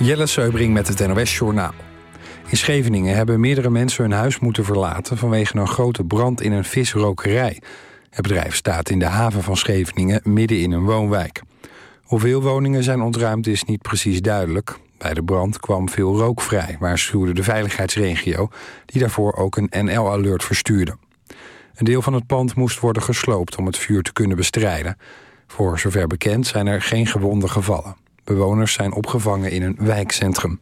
Jelle Seubring met het NOS-journaal. In Scheveningen hebben meerdere mensen hun huis moeten verlaten vanwege een grote brand in een visrokerij. Het bedrijf staat in de haven van Scheveningen midden in een woonwijk. Hoeveel woningen zijn ontruimd is niet precies duidelijk. Bij de brand kwam veel rook vrij, waarschuwde de veiligheidsregio, die daarvoor ook een NL-alert verstuurde. Een deel van het pand moest worden gesloopt om het vuur te kunnen bestrijden. Voor zover bekend zijn er geen gewonden gevallen. Bewoners zijn opgevangen in een wijkcentrum.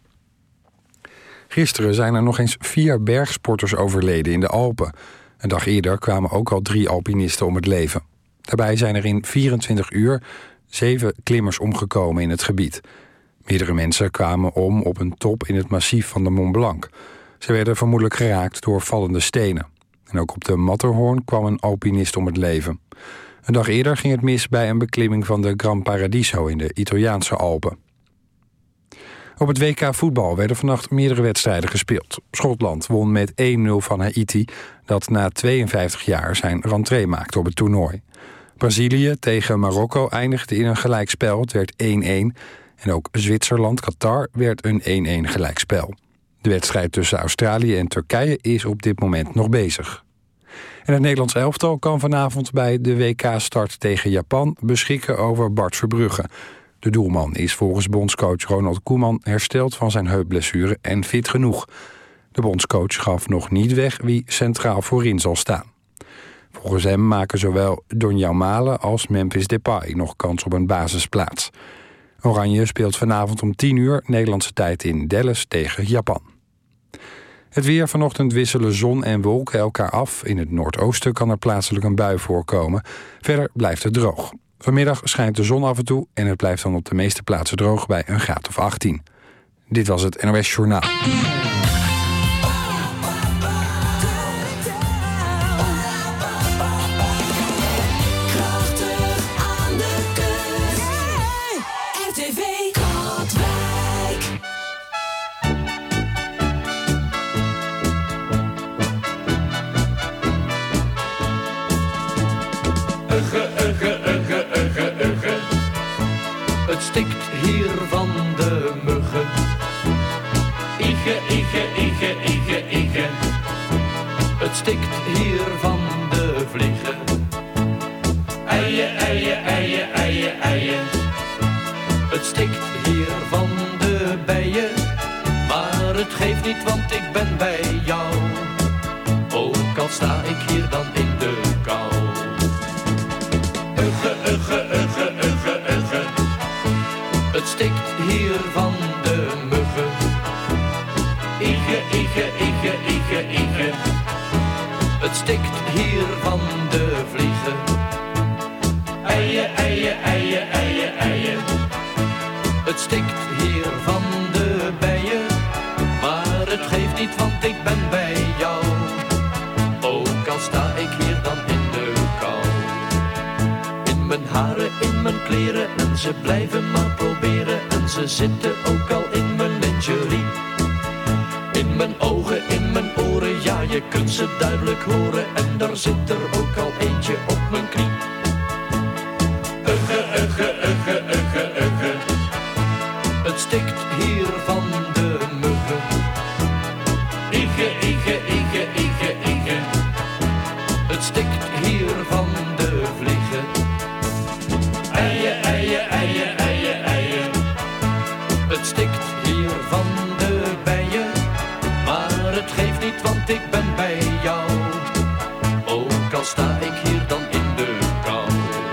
Gisteren zijn er nog eens 4 bergsporters overleden in de Alpen. Een dag eerder kwamen ook al 3 alpinisten om het leven. Daarbij zijn er in 24 uur 7 klimmers omgekomen in het gebied. Meerdere mensen kwamen om op een top in het massief van de Mont Blanc. Ze werden vermoedelijk geraakt door vallende stenen. En ook op de Matterhorn kwam een alpinist om het leven. Een dag eerder ging het mis bij een beklimming van de Gran Paradiso in de Italiaanse Alpen. Op het WK voetbal werden vannacht meerdere wedstrijden gespeeld. Schotland won met 1-0 van Haiti, dat na 52 jaar zijn rentree maakte op het toernooi. Brazilië tegen Marokko eindigde in een gelijkspel, het werd 1-1. En ook Zwitserland-Qatar werd een 1-1 gelijkspel. De wedstrijd tussen Australië en Turkije is op dit moment nog bezig. En het Nederlands elftal kan vanavond bij de WK-start tegen Japan beschikken over Bart Verbrugge. De doelman is volgens bondscoach Ronald Koeman hersteld van zijn heupblessure en fit genoeg. De bondscoach gaf nog niet weg wie centraal voorin zal staan. Volgens hem maken zowel Donjan Malen als Memphis Depay nog kans op een basisplaats. Oranje speelt vanavond om 10 uur Nederlandse tijd in Dallas tegen Japan. Het weer: vanochtend wisselen zon en wolken elkaar af. In het noordoosten kan er plaatselijk een bui voorkomen. Verder blijft het droog. Vanmiddag schijnt de zon af en toe en het blijft dan op de meeste plaatsen droog bij een graad of 18. Dit was het NOS Journaal. Het stikt hier van de muggen. Igge, igge, igge, igge, igge. Het stikt hier van de vliegen. Eien, eien, eien, eien, eien. Het stikt hier van de bijen. Maar het geeft niet, want ik ben bij jou. Ook al sta ik hier dan in de kou. Ugge, ugge, ugge, ugge, ugge. Het stikt hier van de muggen. Igge, igge, igge, igge, igge. Het stikt hier van de vliegen. Eien, eien, eien, eien, eien. Het stikt hier van de bijen. Maar het geeft niet, want ik ben bij jou. Ook al sta ik hier dan in de kou. In mijn haren, in mijn kleren, en ze blijven maar proberen. En ze zitten ook al in mijn lingerie. In mijn ogen, in mijn oren, ja, je kunt ze duidelijk horen. En daar zit er ook al eentje op mijn knie. Ugge, ugge, ugge, ugge, ugge. Het stikt hier van de muggen. Igge, igge, igge, igge, igge. Het stikt hier van de vliegen. Eien, eien, eien, eien, eien. Het stikt hier van de bijen. Maar het geeft niet, want ik ben bij jou. Ook al sta ik hier dan in de kou.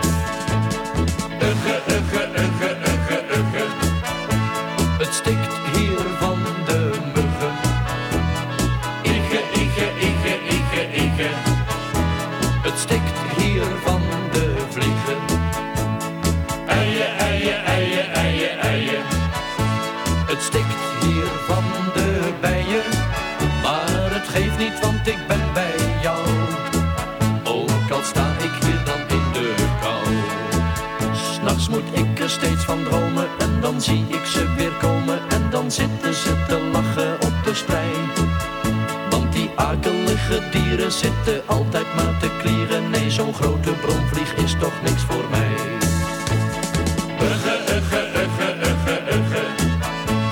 Ugge, ugge, ugge, ugge, ugge. Het stikt hier van de muggen. Igge, igge, igge, igge, igge. Het stikt hier van de vliegen. Eien, eien, eien, eien, eien. Het stikt hier van de bijen. Maar het geeft niet, want ik ben bij jou. Ook al sta ik hier dan in de kou. 's Nachts moet ik er steeds van dromen. En dan zie ik ze weer komen. En dan zitten ze te lachen op de sprei. Want die akelige dieren zitten altijd maar te klieren. Nee, zo'n grote bromvlieg is toch niks voor mij. Ugge, ugge, ugge, ugge, ugge.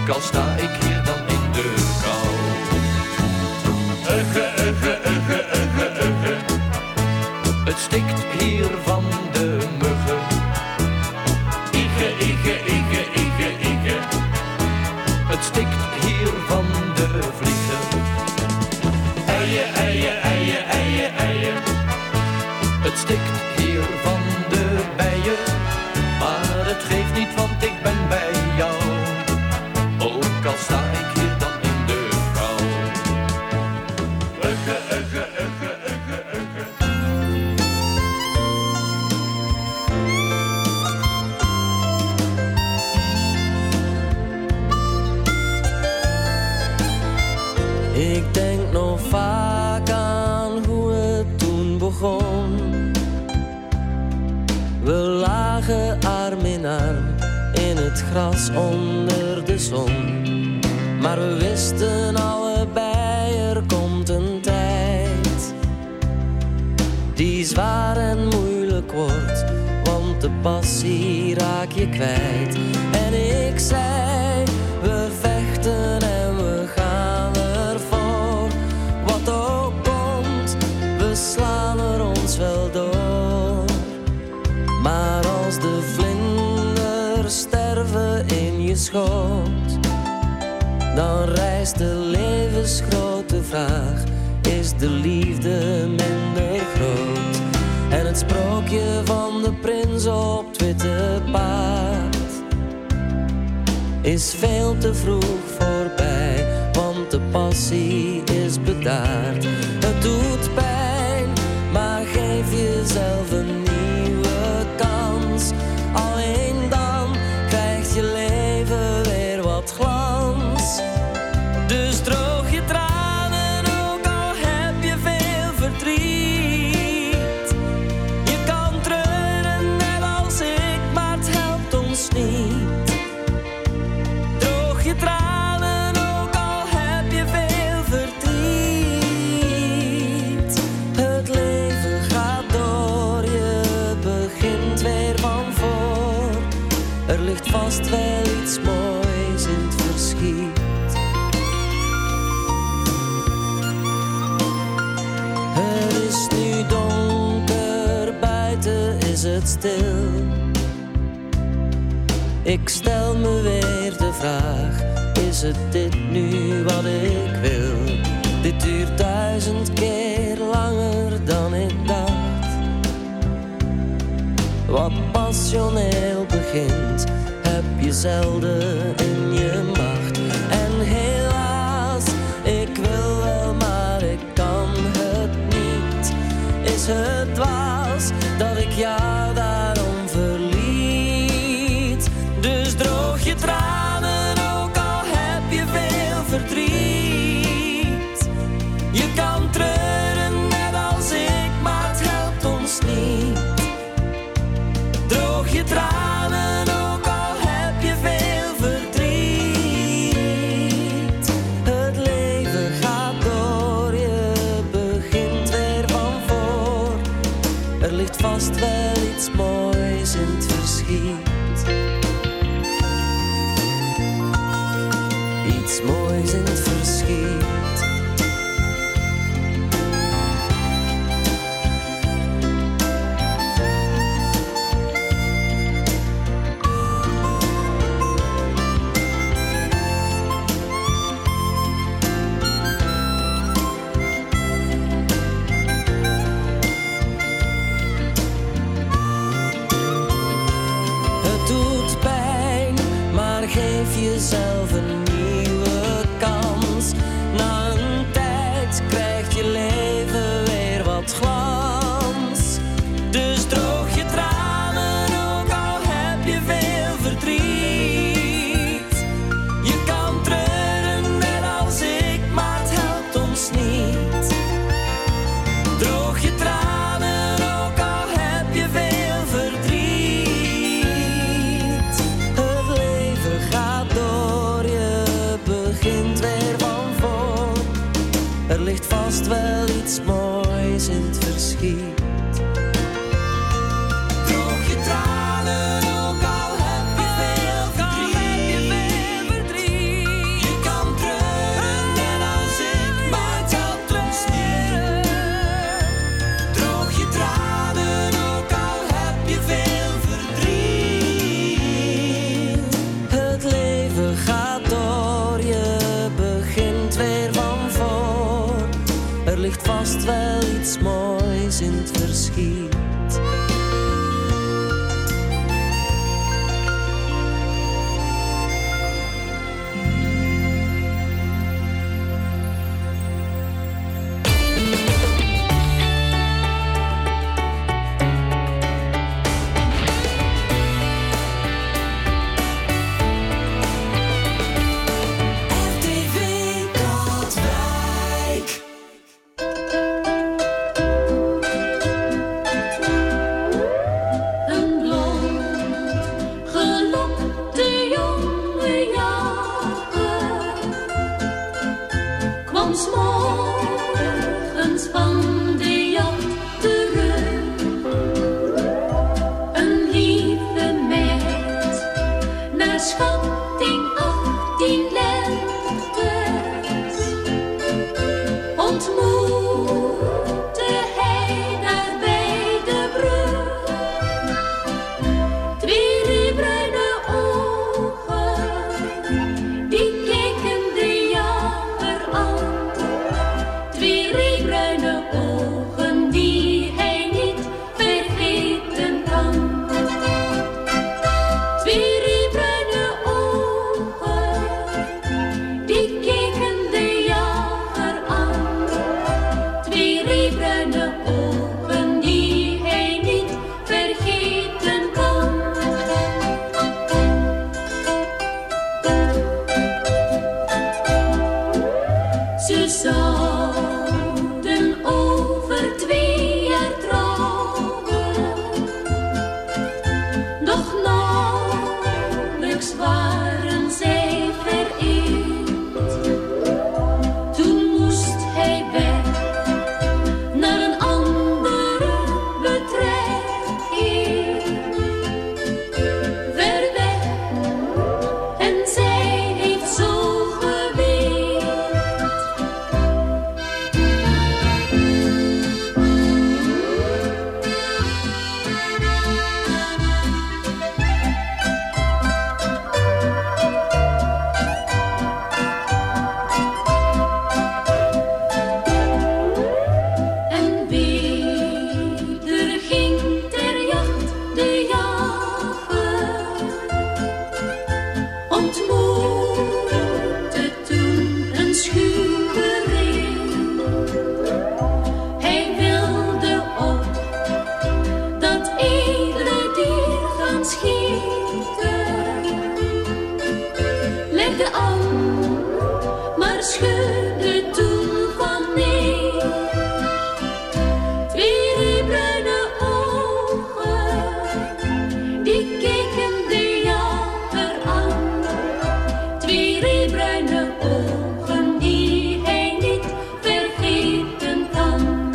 ook al sta ik hier dan in de kou. Ugge, ugge, ugge, ugge, ugge. Het stikt hier van de muggen. Igge, igge, igge, igge, igge. Het stikt hier van de vliegen. Eien, eien, eien, eien, eien. Het stikt hier van de bijen. Maar het geeft niet, want ik ben bij jou. Ook al sta ik hier dan in de kou. Ugge, ugge, ugge, ugge, ugge. Ik denk nog vaak aan hoe het toen begon. We lagen arm in arm in het gras onder de zon. Maar we wisten allebei, er komt een tijd die zwaar en moeilijk wordt, want de passie raak je kwijt. En ik zei, we vechten en we gaan ervoor. Wat ook komt, we slaan er ons wel door. Maar als de vlinders sterven in je schoot, dan rijst de levensgrote vraag: is de liefde minder groot? En het sprookje van de prins op het witte paard is veel te vroeg voorbij, want de passie is bedaard. Het doet pijn, maar geef jezelf een nieuwe kans. Alleen dan krijgt je leven weer wat glans. Dus droog je tranen, ook al heb je veel verdriet. Je kan treuren net als ik, maar het helpt ons niet. Droog je tranen, ook al heb je veel verdriet. Het leven gaat door, je begint weer van voor. Er ligt vast wel iets moois in het verschiet. Het is nu donker, buiten is het stil. Ik stel me weer de vraag, is het dit nu wat ik wil? Dit duurt 1000 keer langer dan ik dacht. Wat passioneel begint, heb je zelden in je macht. En helaas, ik wil wel, maar ik kan het niet. Is het dwaas dat ik jou daarom verliet? Dus droog je tranen, ook al heb je veel verdriet. Je kan treuren net als ik, maar het helpt ons niet. Droog je tranen, ook al heb je veel verdriet. Het leven gaat door, je begint weer van voor. Er ligt vast wel iets moois in het verschiet. Iets moois in het verschiet. Het doet pijn, maar geef jezelf een nieuwe kans. Na een tijd krijgt je leven weer wat glans. Dus droog je tranen, ook al heb je veel verdriet. Je kan treuren net als ik, maar het helpt ons niet. Droog je tranen, ook al heb je veel verdriet. Het leven gaat door, je begint weer van voor. Er ligt vast wel iets moois in het verschiet. Droog je tranen, ook al heb je veel verdriet. schatting 18 lentes ontmoette hij daar bij de brug. Twee rietbruine ogen, die keken de jager aan. Twee rietbruine ogen die hij niet vergeten kan. Twee rietbruine ogen, die keken de jager aan. Twee rietbruine ogen die hij niet vergeten kan. Ze zouden over 2 jaar trouwen, doch nauwelijks waren zij vereend. Toen moest hij weg naar een andere betrekking, ver weg, en zij heeft zo geweend. En weder ging ter jacht de jager, ontmoette toen een schuwe ring. Hij wilde op dat edele dier gaan schieten, legde aan, maar schudde toen van nee. Twee rietbruine ogen, die keken de jager aan. Twee rietbruine ogen die hij niet vergeten kan.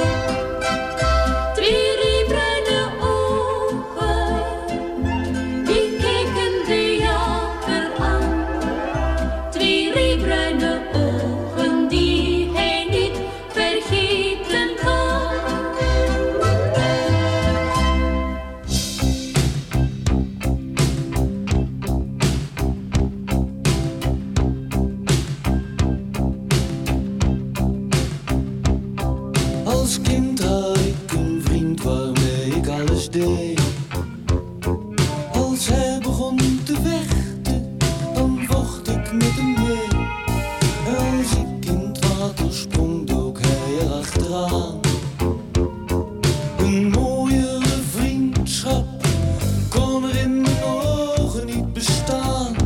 Twee rietbruine ogen, die keken de jager aan. Twee rietbruine ogen die hij niet vergeten kan. Als kind had ik een vriend waarmee ik alles deed. Als hij begon te vechten, dan vocht ik met hem mee. Als ik in het water sprong, dook hij erachteraan. Een mooiere vriendschap kon er in mijn ogen niet bestaan.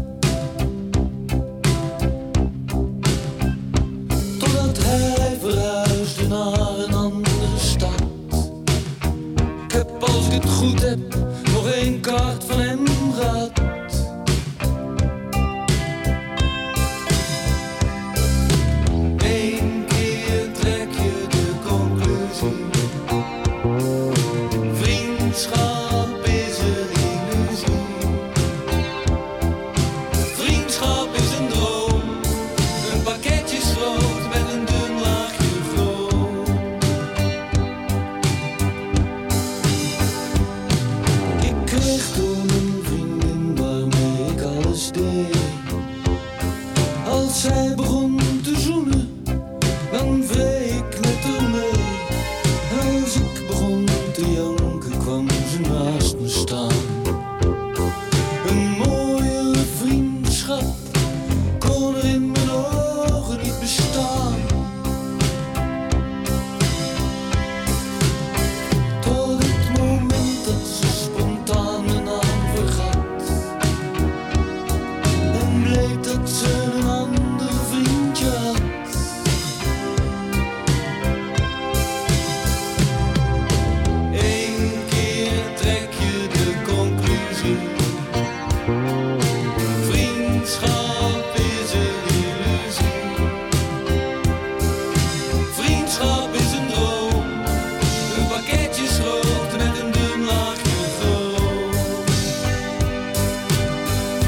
Totdat hij verhuisde naar een andere stad. Ik heb, als ik het goed heb, nog 1 kaart van hem gehad. Eén keer trek je de conclusie: vriendschap is een illusie. Vriendschap is een droom, een pakketje schroot met een dun laagje vroom. Ik kreeg toen een vriendin waarmee ik alles deed. Als zij begon te zoenen, dan wreef ik met haar mee. Als ik begon te janken, kwam ze naast me staan. Een mooiere vriendschap kon er in mijn ogen niet bestaan. Tot het moment dat ze spontaan mijn naam vergat en bleek dat ze een ander vriendje had. Eén keer trek je de conclusie: vriendschap is een illusie. Vriendschap is een droom, een pakketje schroot met een dun laagje vroom.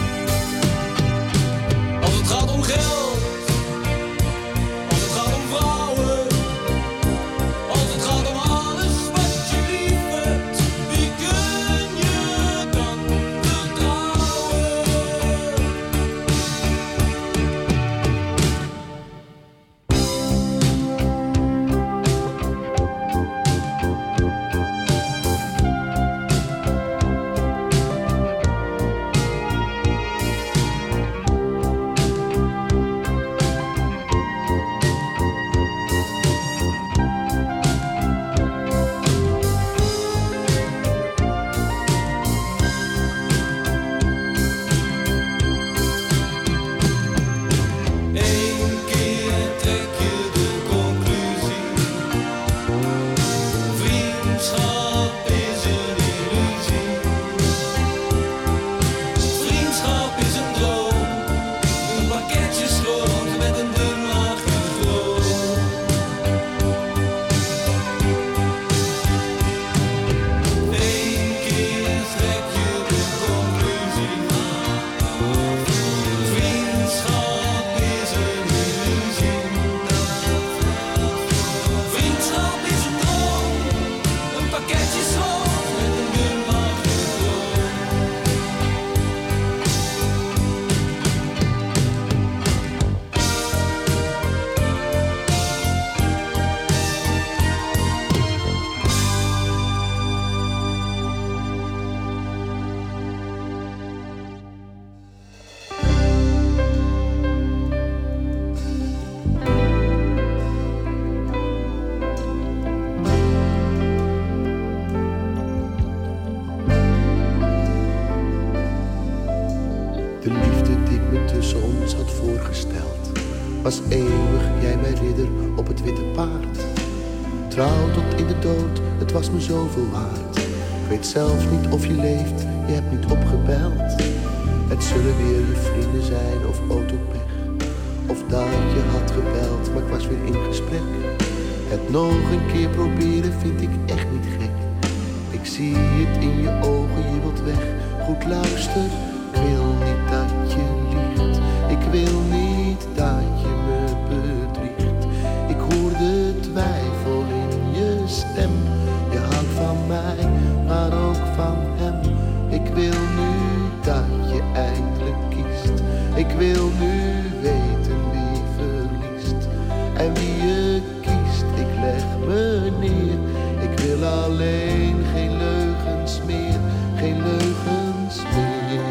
De liefde die ik me tussen ons had voorgesteld was eeuwig, jij mijn ridder op het witte paard. Trouw tot in de dood, het was me zoveel waard. Ik weet zelf niet of je leeft, je hebt niet opgebeld. Het zullen weer je vrienden zijn of autopech. Of dat je had gebeld, maar ik was weer in gesprek. Het nog een keer proberen vind ik echt niet gek. Ik zie het in je ogen, je wilt weg. Goed luister, ik wil niet dat je liegt. Ik wil niet dat je me bedriegt. Ik hoor de twijfel in je stem. Je houdt van mij, maar ook van hem. Ik wil nu dat je eindelijk kiest. Ik wil nu weten wie verliest. En wie je kiest, ik leg me neer. Ik wil alleen geen leugens meer. Geen leugens meer.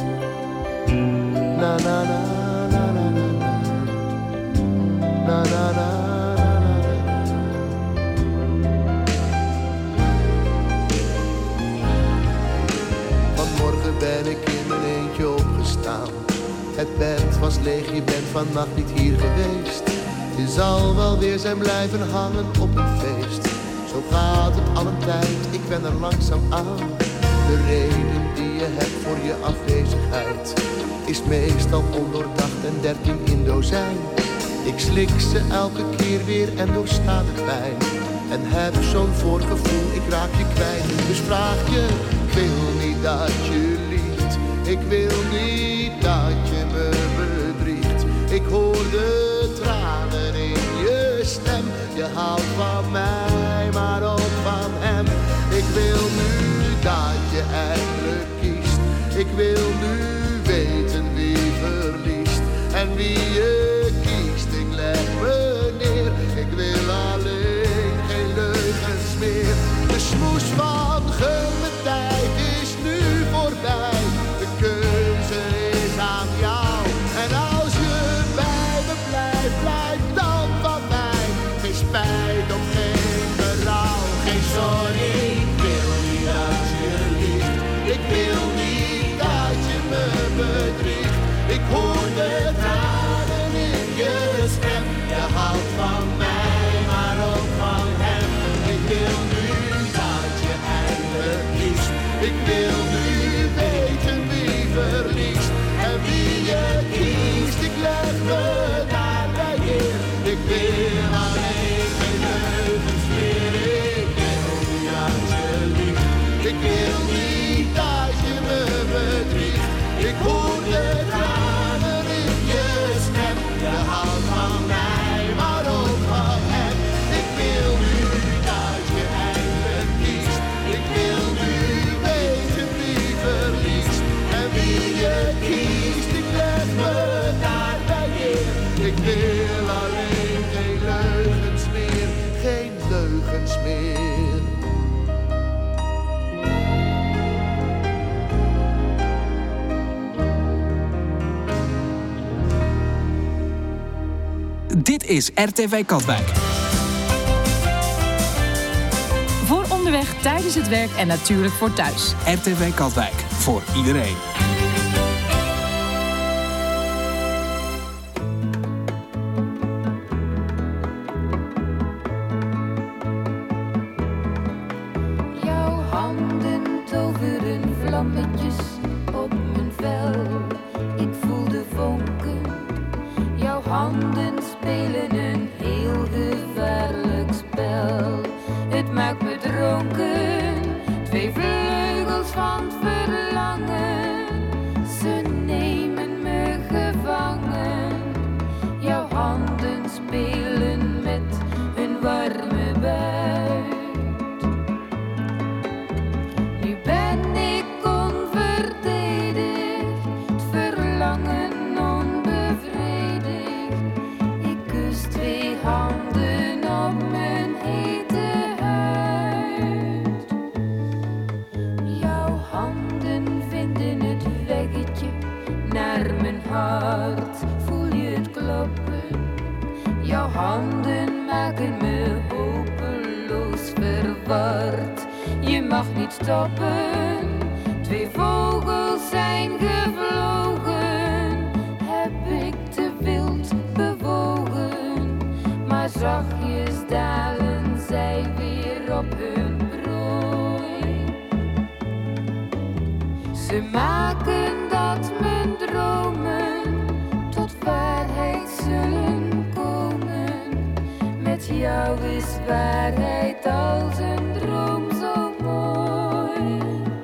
Na na na na na na na. Na na na. Vanmorgen ben ik in mijn eentje opgestaan. Het bed was leeg, je bent vannacht niet hier geweest. Je zal wel weer zijn blijven hangen op een feest. Zo gaat het al een tijd, ik ben er langzaam aan. De reden die je hebt voor je afwezigheid is meestal ondoordacht en 13 in dozijn. Ik slik ze elke keer weer en doorsta de pijn. En heb zo'n voorgevoel, ik raak je kwijt. Dus vraag je, ik wil niet dat je liegt. Ik wil niet dat je me bedriegt. Ik hoor de tranen in je stem. Je houdt van mij, maar ook van hem. Ik wil nu dat je eindelijk kiest. Ik wil nu weten wie verliest. En wie je kiest, ik leg me neer. Ik wil alleen geen leugens meer. De smoes van gun tijd is nu voorbij. De keuze is aan jou. En als je bij me blijft, blijf dan van mij. Geen spijt of geen berouw, geen sorry. Ik wil niet dat je liegt. Ik wil niet dat je me bedriegt. Ik hoor de tranen in je stem. Je houdt van mij, maar ook van hem. Ik wil nu dat je eindelijk kiest. Ik wil nu weten wie verliest. En wie je kiest, ik leg me daarbij neer. Ik wil alleen geen leugens meer. Ik wil niet dat je liegt. Ik wil niet dat je me bedriegt. Ik hoor de tranen in je stem. Je houdt van mij, maar ook van hem. Ik wil nu dat je eindelijk kiest. Ik wil nu weten wie verliest. En wie je kiest, ik leg me daarbij neer. Ik wil alleen geen leugens meer. Geen leugens meer. Dit is RTV Katwijk. Voor onderweg, tijdens het werk en natuurlijk voor thuis. RTV Katwijk, voor iedereen. Jouw handen toveren vlammetjes op mijn vel. Ik voel de vonken. Jouw handen spelen een heel gevaarlijk spel. Het maakt me dronken, 2 vleugels van verlangen. Ze nemen me gevangen. Jouw handen spelen met hun warme buit. Nu ben ik onverdedigd, het verlangen onbevredigd. Ik kus 2 handen op mijn hete huid. Jouw handen vinden het weggetje naar mijn hart. Voel je het kloppen? Jouw handen maken me hopeloos verward. Je mag niet stoppen. 2 vogels zijn gevlogen. zachtjes dalen zij weer op hun prooi. Ze maken dat mijn dromen tot waarheid zullen komen. Met jou is waarheid als een droom zo mooi.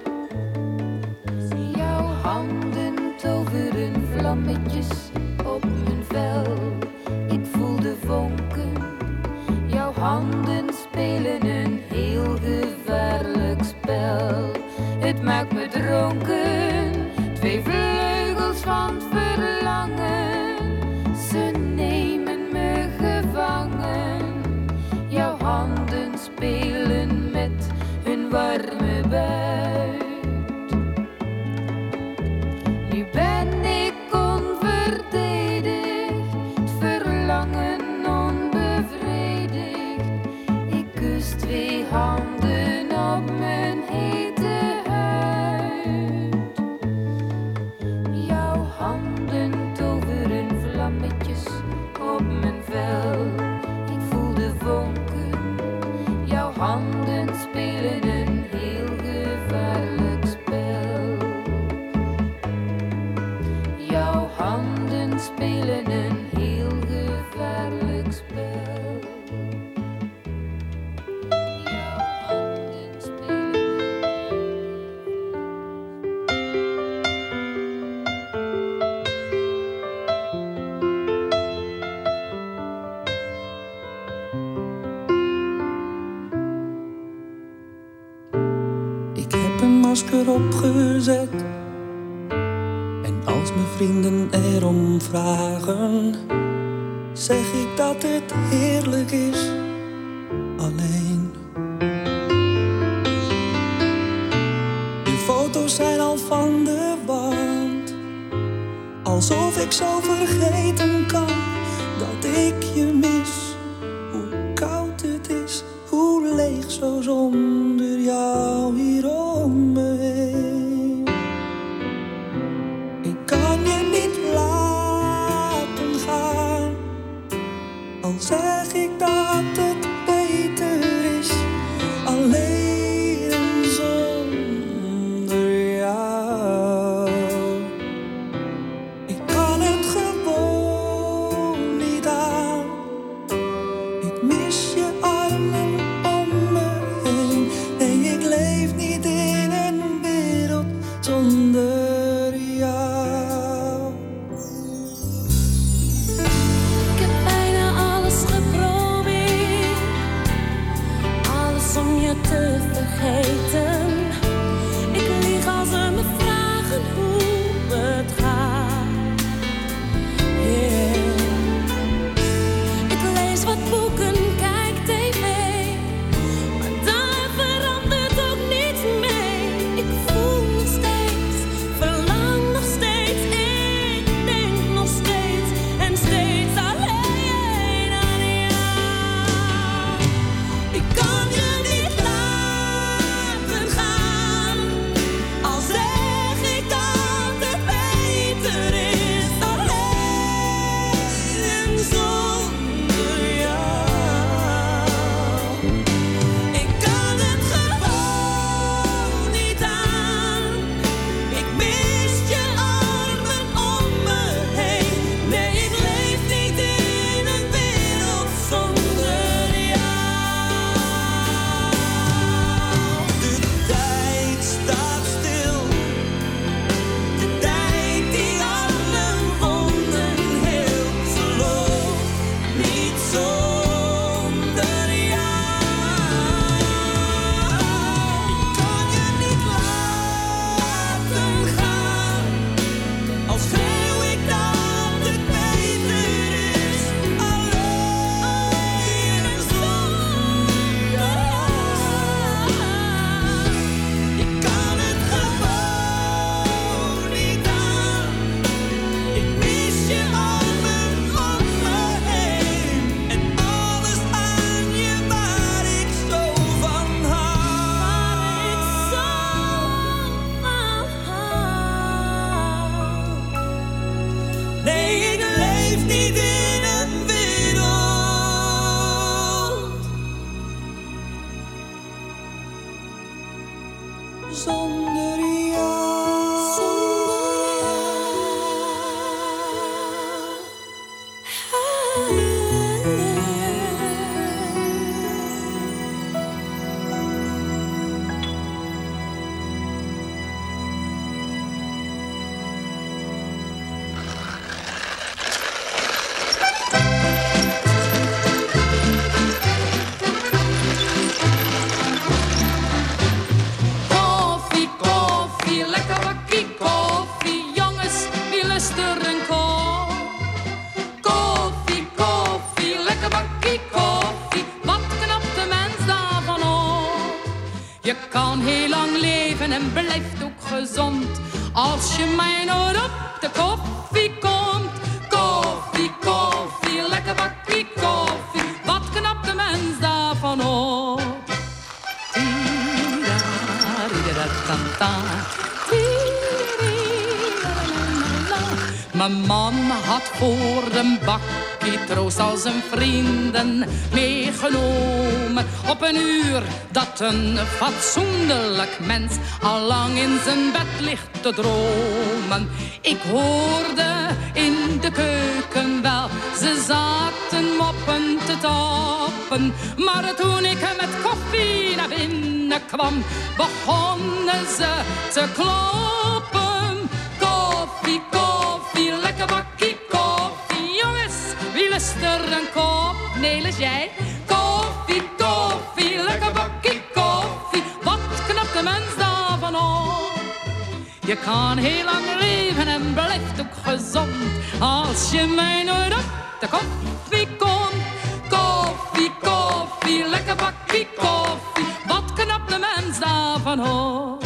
Jouw handen toveren vlammetjes op mijn vel. Ik voel de vonken. Jouw handen spelen een heel gevaarlijk spel. Het maakt me dronken. Twee vleugels van verlangen. Ze nemen me gevangen. Jouw handen spelen met hun warme buit. Nu ben ik onverdedigd, het verlangen onbevredigd. Ik kus twee handen op mijn hete huid. Jouw handen toveren vlammetjes op mijn vel. Ik voel de vonken. Jouw handen spelen een heel gevaarlijk spel. Jouw handen spelen een heel gevaarlijk spel. Jouw handen spelen Ik heb een masker opgezet. En als mijn vrienden erom vragen, zeg ik dat het heerlijk is alleen. De foto's zijn al van de wand, alsof ik zo vergeten kan dat ik je mis. Hoe koud het is, hoe leeg zo zonder jou hier om me heen. Ik kan je niet laten gaan, al zeg ik dat het beter is alleen zonder jou. Ik kan het gewoon niet aan. Ik mis je armen om me heen. een kop. Koffie, koffie, lekker bakkie koffie. Wat knapt de mens daarvan op? Je kan heel lang leven en blijft ook gezond. Als je mij nooit op de koffie komt. Koffie, koffie, lekker bakkie koffie. Wat knapt de mens daarvan op? Mijn man had voor een bakkie troost al zijn vrienden meegenomen. Op een uur dat een fatsoenlijk mens al lang in zijn bed ligt te dromen. Ik hoorde in de keuken wel, ze zaten moppen te tappen. Maar toen ik met koffie naar binnen kwam, begonnen ze te kloppen. Koffie, koffie, lekker bakkie koffie. Jongens, wie lust er een kop? Nelis, jij? Koffie, koffie, lekker bakkie koffie. Wat knapt de mens daarvan op? Je kan heel lang leven en blijft ook gezond. Als je mij nooit op de koffie komt. Koffie, koffie, lekker bakkie koffie. Wat knapt de mens daarvan op?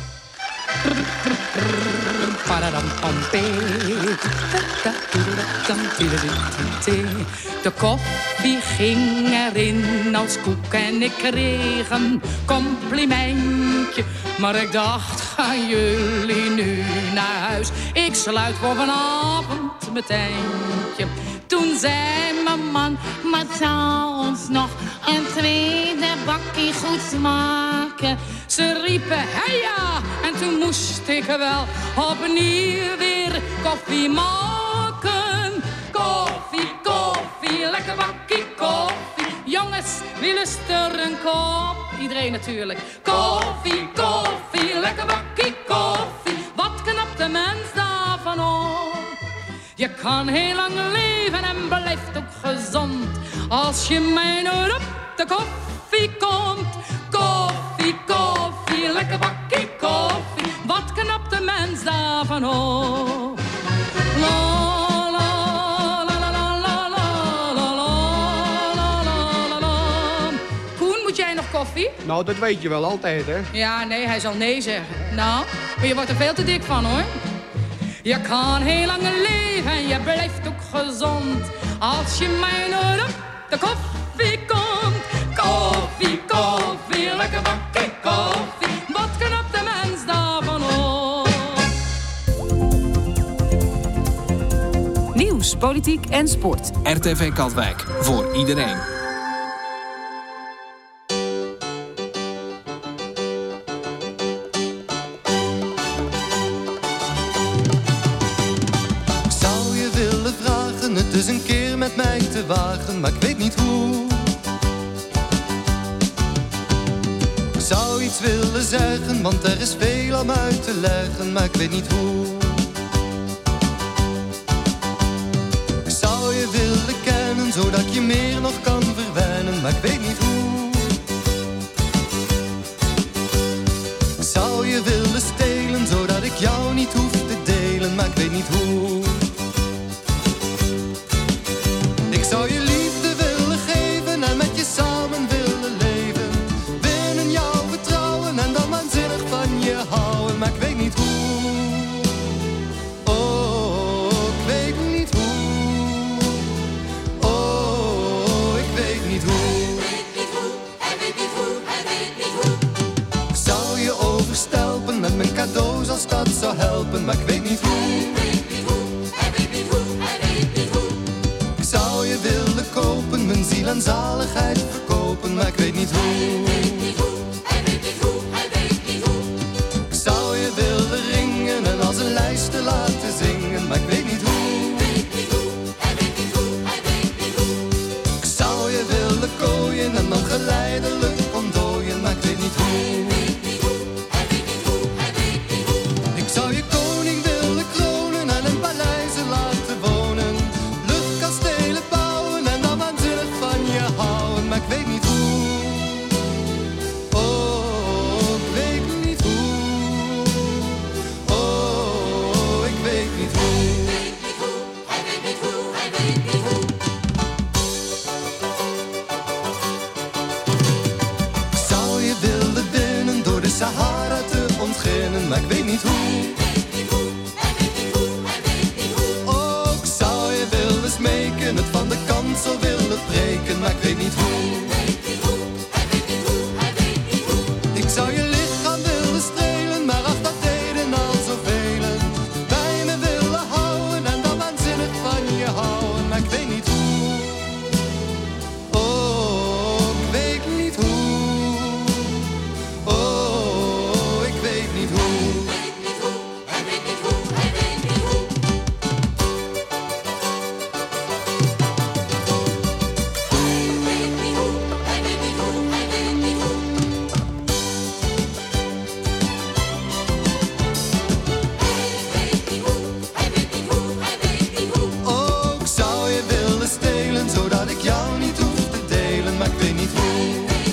De koffie ging erin als koek en ik kreeg een complimentje. Maar ik dacht, gaan jullie nu naar huis? Ik sluit voor vanavond mijn tentje. Toen zei mijn man, maar zou ons nog een tweede bakkie goed smaken? Ze riepen, heja, en toen moest ik wel opnieuw weer koffie maken. Koffie, koffie, lekker bakkie koffie. Jongens, wie lust er een kop? Iedereen natuurlijk. Koffie, koffie, lekker bakkie koffie. Wat knapt de mens daarvan op? Je kan heel lang leven en blijft ook gezond. Als je mij nooit op de koffie komt. Koffie, koffie, lekker bakkie koffie. Wat knapt de mens daarvan op? La, la, la, la, la, la, la, la, la, la, la. Koen, moet jij nog koffie? Nou, dat weet je wel altijd, hè? Ja, nee, hij zal nee zeggen. Nou, maar je wordt er veel te dik van, hoor. Je kan heel lang leven en je blijft ook gezond. Als je mij nooit op de koffie komt. Koffie, koffie, lekker bakkie koffie. Wat knapt de mens daarvan op? Nieuws, politiek en sport. RTV Katwijk, voor iedereen. Dus een keer met mij te wagen, maar ik weet niet hoe. Ik zou iets willen zeggen, want er is veel om uit te leggen, maar ik weet niet hoe. Ik zou je willen kennen, zodat ik je meer nog kan verwennen, maar ik weet niet hoe. Ik zou je willen stelen, zodat ik jou niet hoef te delen, maar ik weet niet hoe. Ik zou je liefde willen geven en met je samen willen leven. Binnen jouw vertrouwen en dan waanzinnig van je houden. Maar ik weet niet hoe. Oh, ik weet niet hoe. Oh, ik weet niet hoe. Hij weet niet hoe, hij weet niet hoe, hij weet niet hoe. Ik zou je overstelpen met mijn cadeaus als dat zou helpen. Maar ik weet niet hoe. Mijn ziel en zaligheid verkopen, maar ik weet niet hoe. Hij weet niet hoe, hij weet niet hoe, hij weet niet hoe. Ik zou je willen ringen en als een lijst te laten zingen, maar ik weet niet hoe. Hij weet niet hoe, hij weet niet hoe, hij weet niet hoe. Ik zou je willen kooien en dan geleidelijk ontdooien, maar ik weet niet hoe. Hij weet niet hoe, hij weet niet hoe, hij weet niet hoe. Ik zou je koning willen kronen en in paleizen laten wonen. Luchtkastelen bouwen en dan waanzinnig van je houden, maar ik weet niet hoe. zodat ik jou niet hoef te delen, maar ik weet niet hoe.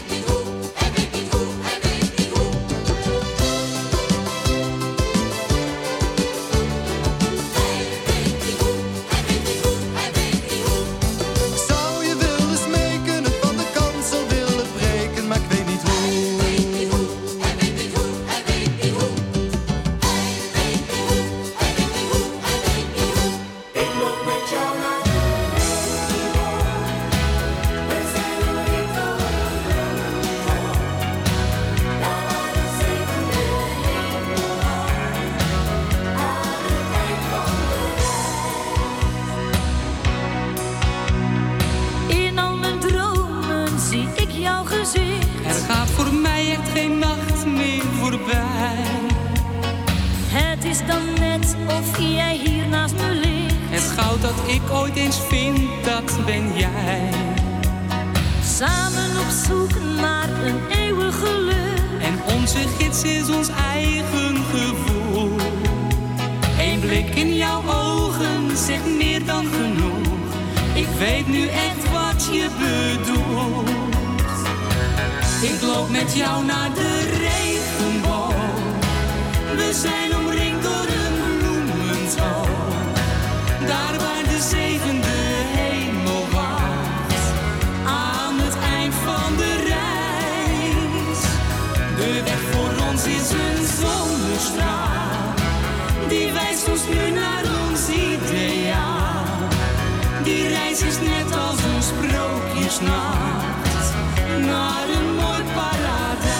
Het is dan net of jij hier naast me ligt. Het goud dat ik ooit eens vind, dat ben jij. Samen op zoek naar een eeuwig geluk. En onze gids is ons eigen gevoel. Eén blik in jouw ogen zegt meer dan genoeg. Ik weet nu echt wat je bedoelt. Ik loop met jou naar de regenboog. We zijn omringd door een bloementoon. Daar waar de zevende hemel wacht. Aan het eind van de reis. De weg voor ons is een zonnestraal. Die wijst ons nu naar ons ideaal. Die reis is net als een sprookjesnacht. Naar een mooi paradijs.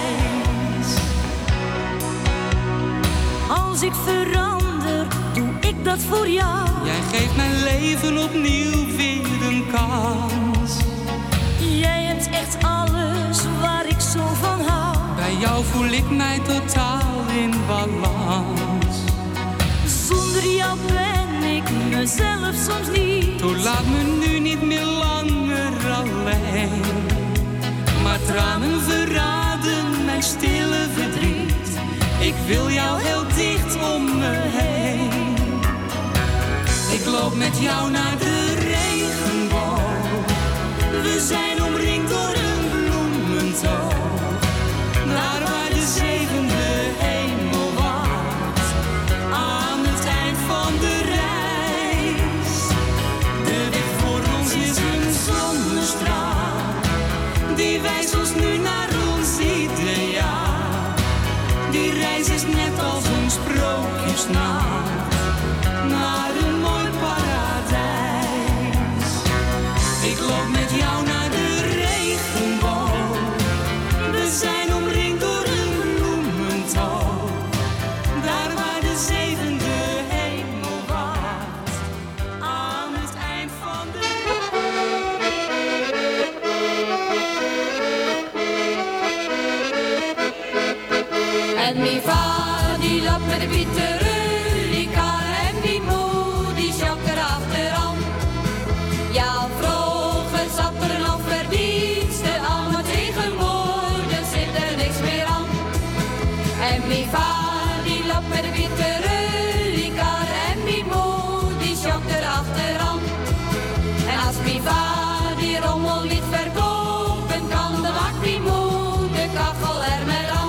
Als ik verander, doe ik dat voor jou. Jij geeft mijn leven opnieuw weer een kans. Jij hebt echt alles waar ik zo van hou. Bij jou voel ik mij totaal in balans. Zonder jou ben ik mezelf soms niet. Toen laat me nu niet meer langer alleen. Maar tranen verraden mijn stille verdriet. Ik wil jou heel dicht om me heen. Ik loop met jou naar de regenboog. We zijn omringd door een bloementoon. Daar waar de zevende hemel wacht. Aan het eind van de reis. De weg voor ons is een zonnestraal. Die wijst ons nu naar ons ideaal. Die reis is net als een sprookjesnacht. Naar een mooi paradijs. Ik loop met jou naar de regenboog. We zijn omringd door een bloementoon. Daar waar de zevende hemel wacht. Aan het eind van de En mi vader die loopt met de bittere likar. En mi moeder die sjokt erachteraan. Ja, vroeger zat er nog verdienste aan. Maar tegenwoordig zit er niks meer aan. En mi vader die loopt met de bittere likar. En mi moeder die sjokt erachteraan. En als mi vader die rommel niet verkopen kan, dan maakt mi moeder de kachel er met aan.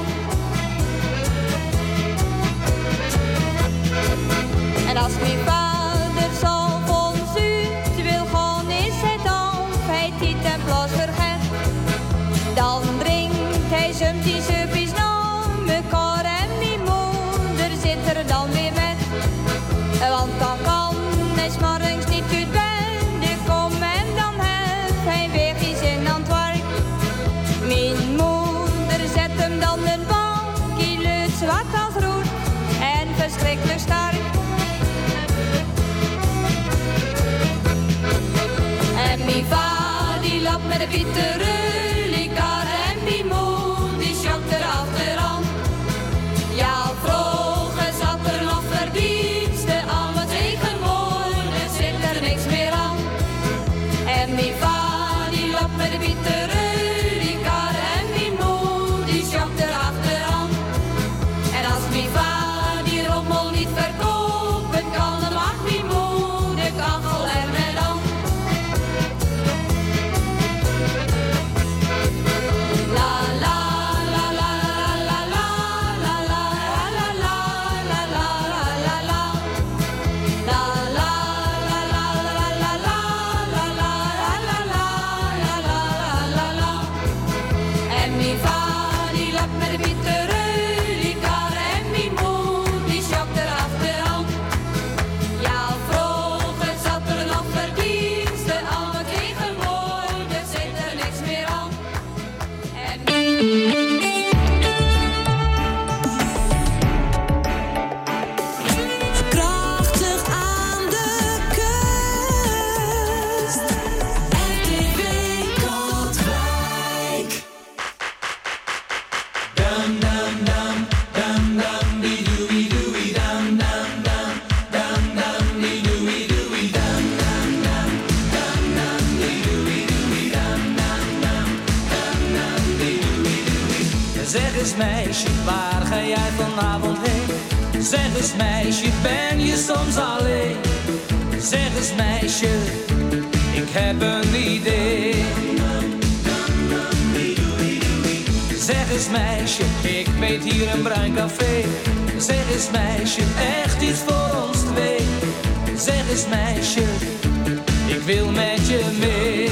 En als mijn vader zo van Zuid wil gaan, is het dan feit hij ten plas vergeet. Dan drinkt hij zumt die suppies naar mekaar en mijn moeder zit er dan weer met. Want dan kan hij 's morgens niet uit bed komen en dan heeft hij weer geen zin aan het werk. Mijn moeder zet hem dan een bankje luid zwart als roet en verschrikkelijk sterk. En mijn vader die loopt met de bittere likar. En mijn moeder die sjokt erachteraan. Ja, vroeger zat er nog verdienste aan. Maar tegenwoordig zit er niks meer aan. En mijn vader die loopt met de bittere likar. En mijn moeder die sjokt erachteraan. En als mijn vader die rommel niet verkopen kan, dan maakt mijn moeder de kachel er met aan. eens meisje, waar ga jij vanavond heen? Zeg eens meisje, ben je soms alleen? Zeg eens meisje, ik heb een idee. Zeg eens meisje, ik weet hier een bruin café. Zeg eens meisje, echt iets voor ons twee. Zeg eens meisje, ik wil met je mee.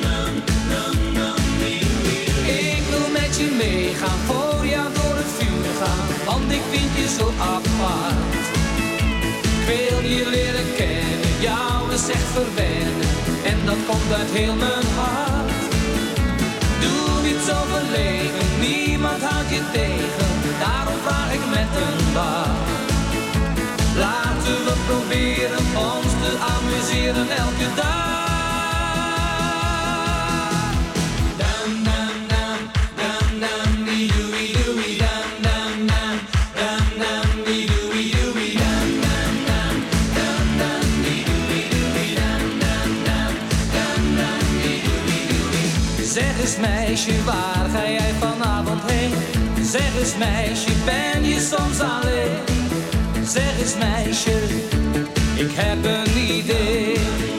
Ik wil met je meegaan, voor jou door het vuur gaan, want ik vind je zo apart. Ik wil je leren kennen, jou eens echt verwennen, en dat komt uit heel mijn hart. Doe niet zo verlegen, niemand houdt je tegen, daarom vraag ik met een bad. Laten we proberen ons te amuseren elke dag. Zeg eens meisje, waar ga jij vanavond heen? Zeg eens meisje, ben je soms alleen? Zeg eens meisje, ik heb een idee.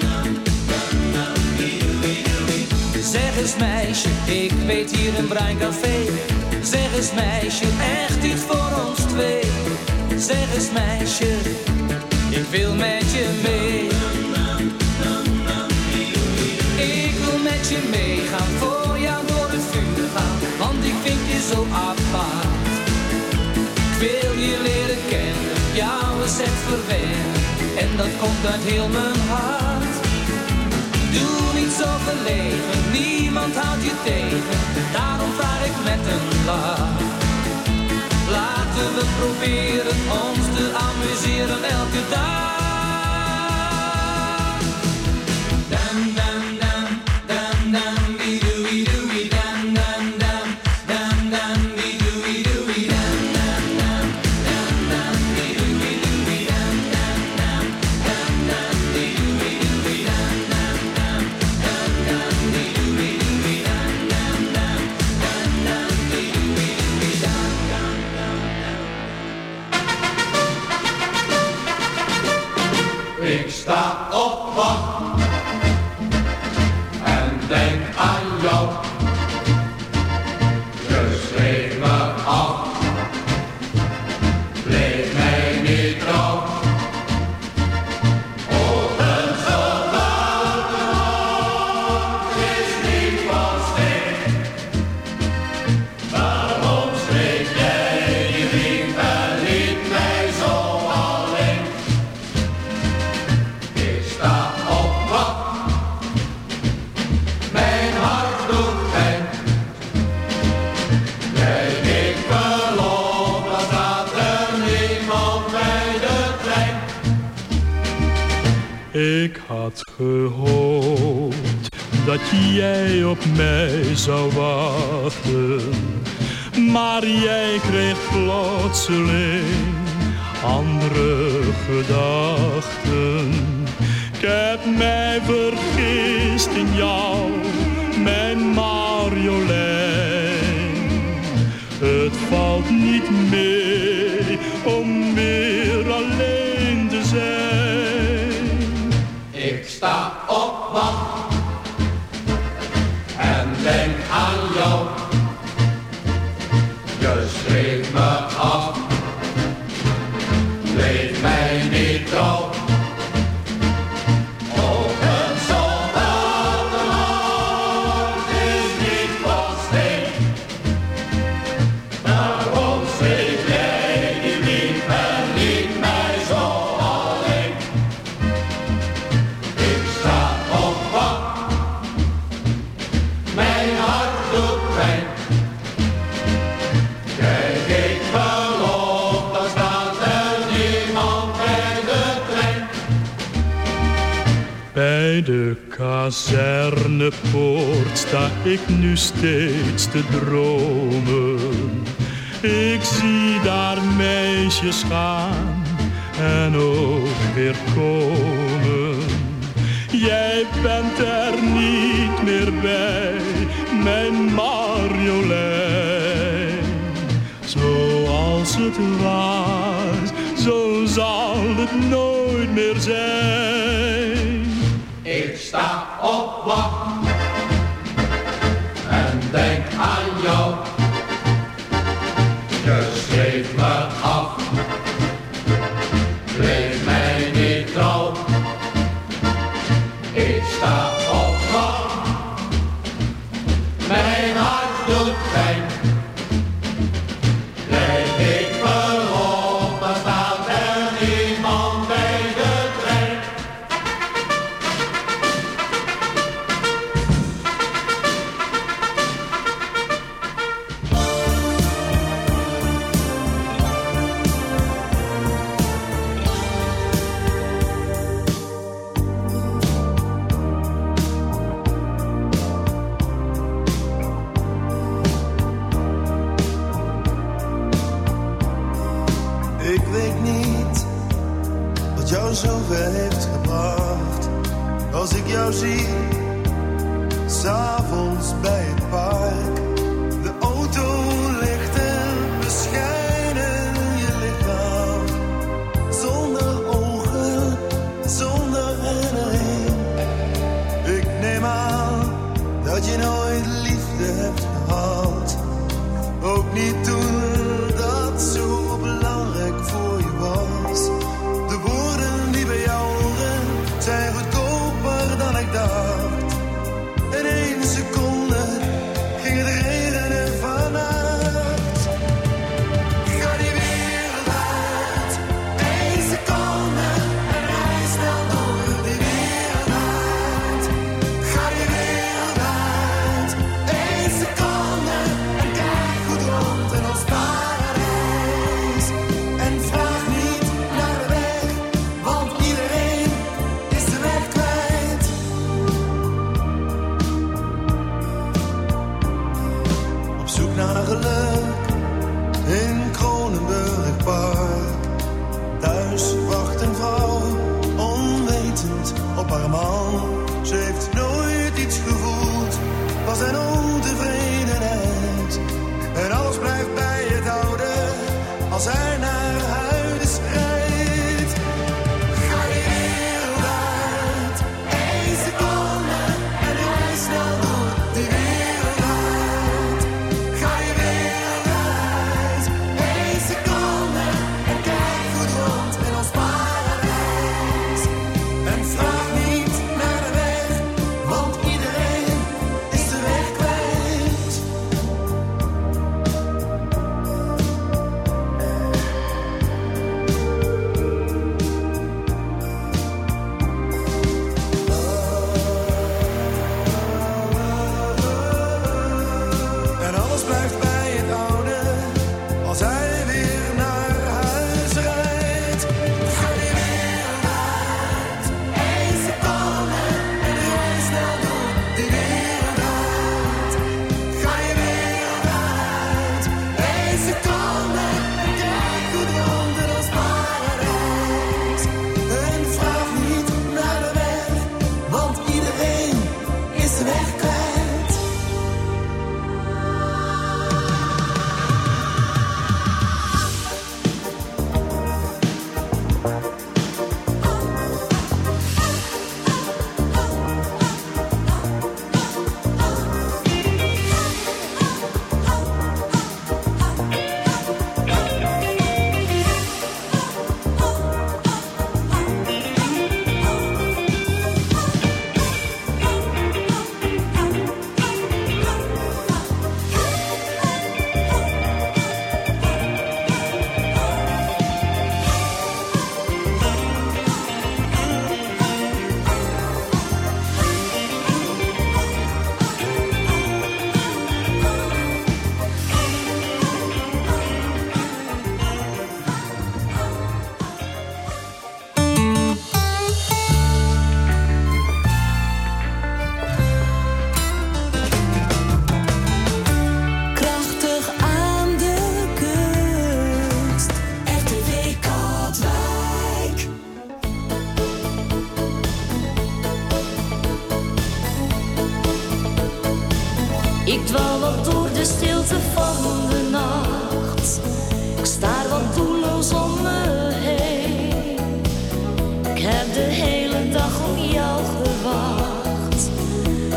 Zeg eens meisje, ik weet hier een bruin café. Zeg eens meisje, echt iets voor ons twee. Zeg eens meisje, ik wil met je mee. Ik wil met je meegaan, voor jou door het vuur gaan, want ik vind je zo apart. Ik wil je leren kennen, jou eens echt verwennen, en dat komt uit heel mijn hart. Doe niet zo verlegen, niemand houdt je tegen, daarom vraag ik met een lach. Laten we proberen ons te amuseren elke dag. Ik sta op wacht en denk aan jou. Je schreef me af, bleef mij niet trouw. Oh, een soldatenhart is niet van steen. Waarom schreef jij die brief en liet mij zo alleen? Sta op wacht, mijn hart doet pijn. Kijk, ik beloof, dan staat er niemand bij de trein. Ik had gehoopt dat jij op mij zou wachten, maar jij kreeg plotseling andere gedachten. Ik heb mij vergist in jou, mijn Marjolein. Het valt niet mee om weer alleen te zijn. Ik sta op wacht en denk aan jou. Je schreef me af, bleef mij niet trouw. Bij de kazernepoort sta ik nu steeds te dromen. Ik zie daar meisjes gaan en ook weer komen. Jij bent er niet meer bij, mijn Marjolein. het was, zo zal het nooit meer zijn. Ik sta op wacht en denk aan jou. Je schreef me af, bleef mij niet trouw. Ik sta op wacht, mijn hart doet pijn. Blijf ik verlopen, staat er niemand bij de trein. Ik weet niet wat jou zover heeft gebracht. Als ik jou zie, 's avonds bij het park. De auto ligt en beschijnen je lichaam. Zonder ogen, zonder herinnering. Ik neem aan dat je nooit liefde hebt gehad. Ook niet toen dat zo belangrijk voor je was. De woorden die bij jou horen zijn goedkoper dan ik dacht. In 1 seconde ging het regenen vannacht. Ga die wereld uit, 1 seconde en rij snel door die wereld uit. Ga die wereld uit, 1 seconde en kijk goed rond en ons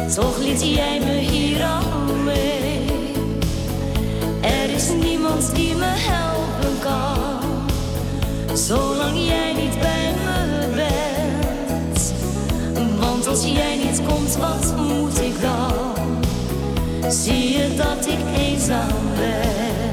toch liet jij me hier alleen. Er is niemand die me helpen kan, zolang jij niet bij me bent. Want als jij niet komt, wat moet ik dan? Zie je dat ik eenzaam ben?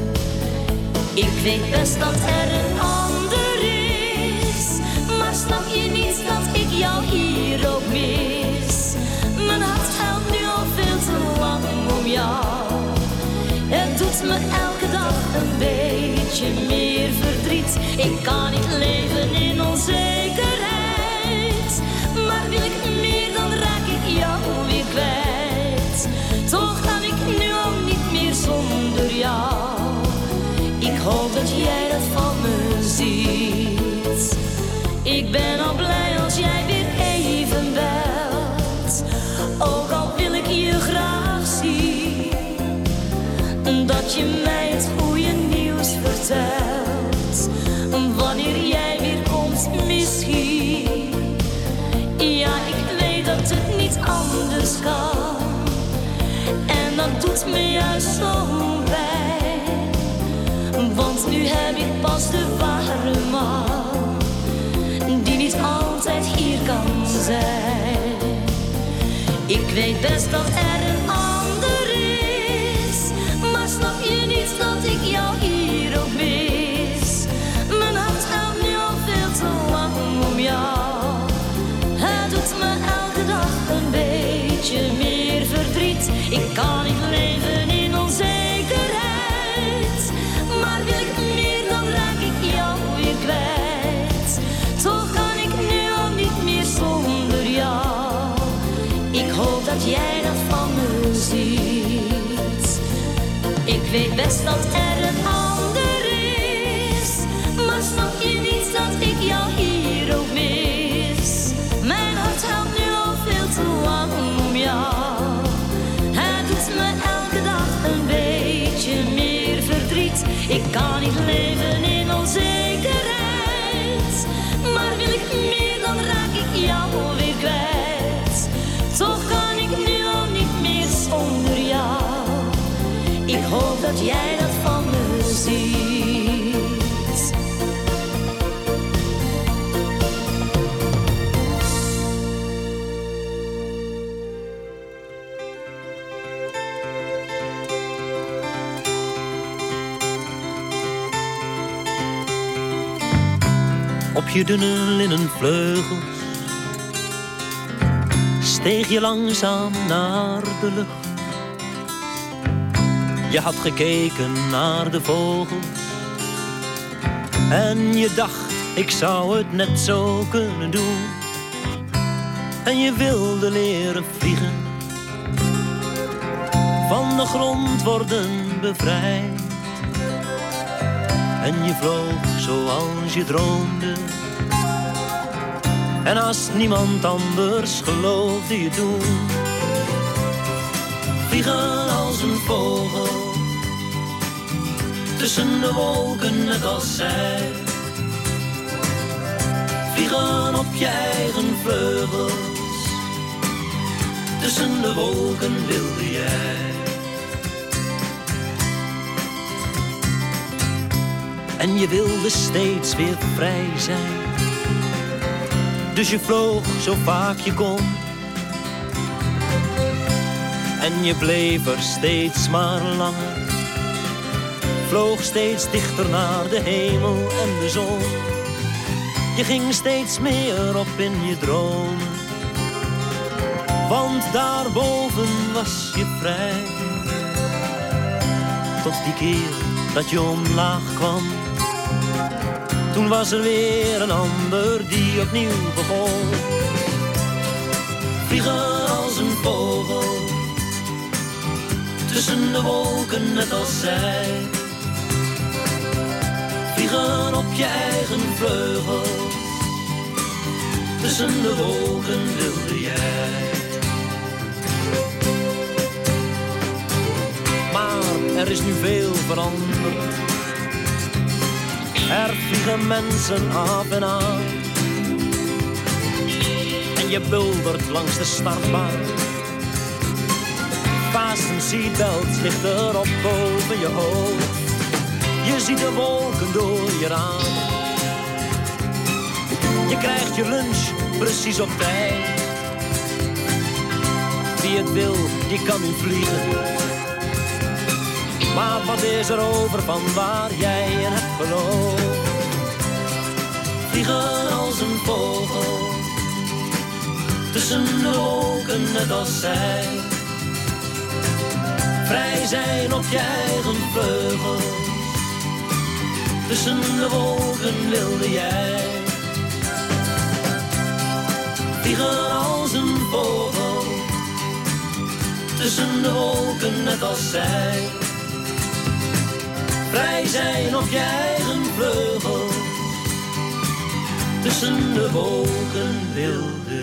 Ik weet best dat er een ander is, maar snap je niet dat ik jou hier ook mis? Mijn hart huilt nu al veel te lang om jou. Het doet me elke dag een beetje meer verdriet. Ik kan niet leven in onzekerheid, maar wil ik meer dan raak ik jou weer kwijt. Toch kan ik nu al niet meer zonder jou. Ik hoop dat jij dat van me ziet. Ik ben al blij als jij weer even belt, ook al wil ik je graag zien. Dat je mij het goede nieuws vertelt, wanneer jij weer komt misschien. Ja, ik weet dat het niet anders kan, en dat doet me juist zo pijn. Want nu heb ik pas de ware man, die niet altijd hier kan zijn. Ik weet best dat er een ander is, maar snap je niet dat ik jou hier ook mis? Mijn hart huilt nu al veel te lang om jou. Het doet me elke dag een beetje meer verdriet. Ik kan niet leven in onzekerheid, maar wil ik meer dan raak ik jou weer kwijt. Toch kan ik nu al niet meer zonder jou. Ik hoop dat jij dat van me ziet. Ik weet best dat er een ander is, maar snap je niet dat ik jou hier ook mis? Mijn hart huilt nu al veel te lang om jou. Het doet me elke dag een beetje meer verdriet. Ik kan niet leven in onzekerheid, maar wil ik meer dan raak ik jou weer kwijt. Toch kan ik nu al niet meer zonder jou. Ik hoop dat jij dat van me ziet. Op je dunne linnen vleugels steeg je langzaam naar de lucht. Je had gekeken naar de vogels en je dacht, ik zou het net zo kunnen doen. En je wilde leren vliegen, van de grond worden bevrijd. En je vloog zoals je droomde, en als niemand anders geloofde je toen. Vliegen als een vogel, tussen de wolken net als zij. Vliegen op je eigen vleugels, tussen de wolken wilde jij. En je wilde steeds weer vrij zijn, dus je vloog zo vaak je kon. En je bleef er steeds maar langer, vloog steeds dichter naar de hemel en de zon. Je ging steeds meer op in je dromen, want daarboven was je vrij. Tot die keer dat je omlaag kwam, toen was er weer een ander die opnieuw begon. Vliegen als een vogel, tussen de wolken net als zij. Vliegen op je eigen vleugels, tussen de wolken wilde jij. Maar er is nu veel veranderd. Er vliegen mensen af en aan, en je buldert langs de startbaan Naast een seatbelt ligt er op boven je hoofd. Je ziet de wolken door je raam. Je krijgt je lunch precies op tijd. Wie het wil, die kan nu vliegen. Maar wat is er over van waar jij in hebt geloofd? Vliegen als een vogel, tussen de wolken net als zij. Vrij zijn op je eigen vleugels, tussen de wolken wilde jij. Vliegen als een vogel, tussen de wolken net als zij. Vrij zijn op je eigen vleugels, tussen de wolken wilde